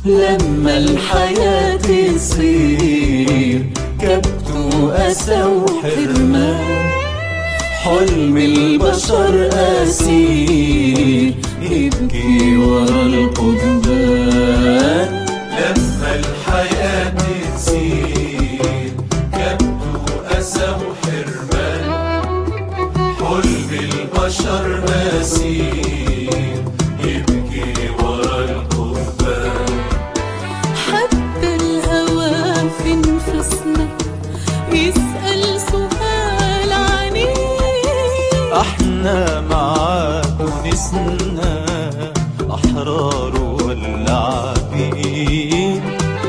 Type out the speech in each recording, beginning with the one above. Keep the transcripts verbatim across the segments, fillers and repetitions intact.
لما الحياة تصير كبت وأسى وحرمان، حلم البشر أسير يبكي ورا القضبان. لما الحياة تصير كبت وأسى وحرمان، حلم البشر أسير يبكي ورا القضبان. حتى الهوى في نفسنا يسأل سؤال عنيد، احنا معاك ونسنا احرار ولا عبيد،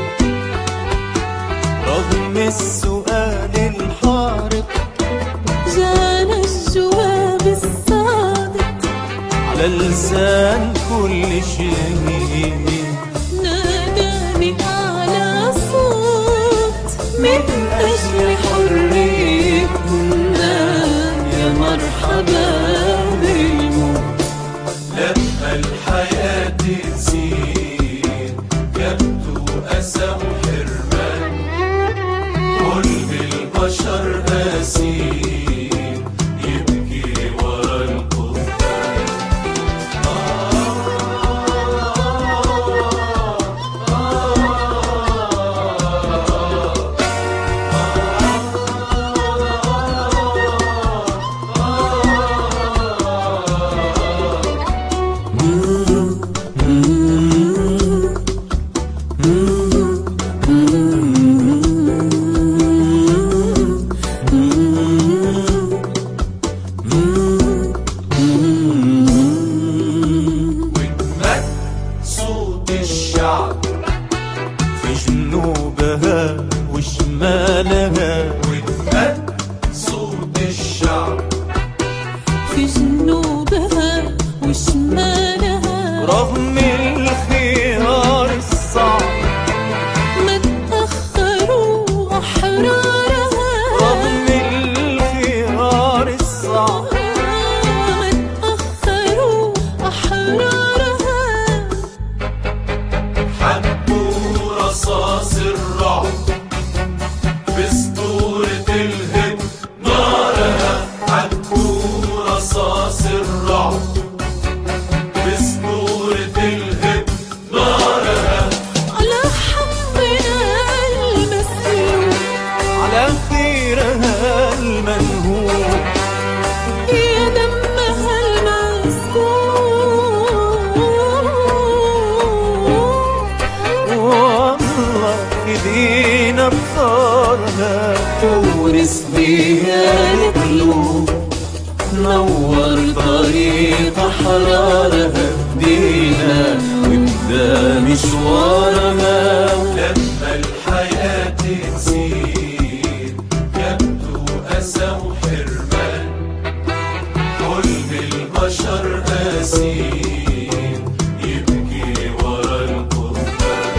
رغم السؤال الحارق جانا الجواب الصادق على لسان كل شهيد. ناداني أعلى صوت من أجل حريتنا يا مرحبا بالموت. لما الحياة تصير كبت وأسى وحرمان، حلم البشر أسير يبكي ورا القضبان. صوت الشعب في جنوبها وشمالها، واتمد صوت الشعب في جنوبها وشمالها، رغم الخيار الصعب ما تأخروا أحرارها، رغم الخيار الصعب ما تأخروا أحرارها. حبوا رصاص الرعب باسطورة الهب نارها. حبوا رصاص الرعب باسطورة الهب نارها. على حبنا المسلوب، على خيرها المنهوب، يا دمها المسكوب، والله ايدينا بثارها تونس بيها القلوب. نور طريق احرارها بدينا وابدا مشوارها. لما الحياة تصير كبت وأسى وحرمان، حلم البشر أسير يبكي ورا القضبان.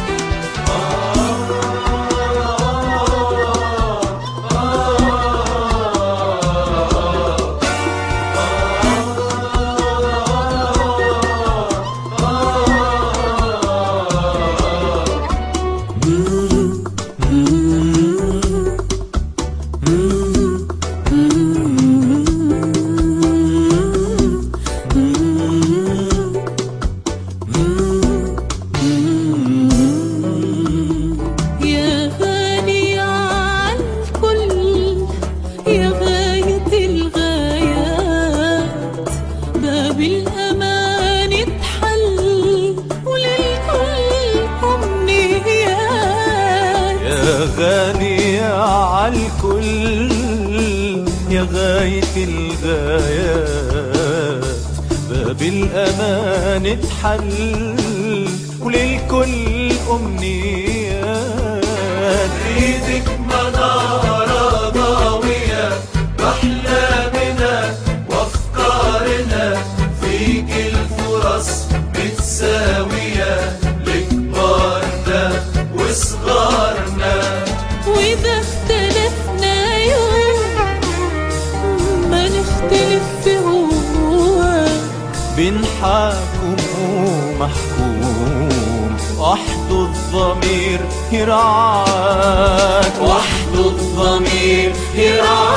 يا غالي عالكل يا غاية الغايات، باب الأمان اتحل وللكل أمنيات. يا غالي عالكل يا غاية الغايات، باب الأمان اتحل وللكل أمنيات. ايدك منارة ضاوية بأحلامنا وأفكارنا، فيك الفرص متساوية لكبارنا وصغارنا. وإذا اختلفنا يوم ما نختلف في هو، بين حاكم ومحكوم وحده الضمير يرعاك، وحده الضمير يرعاك.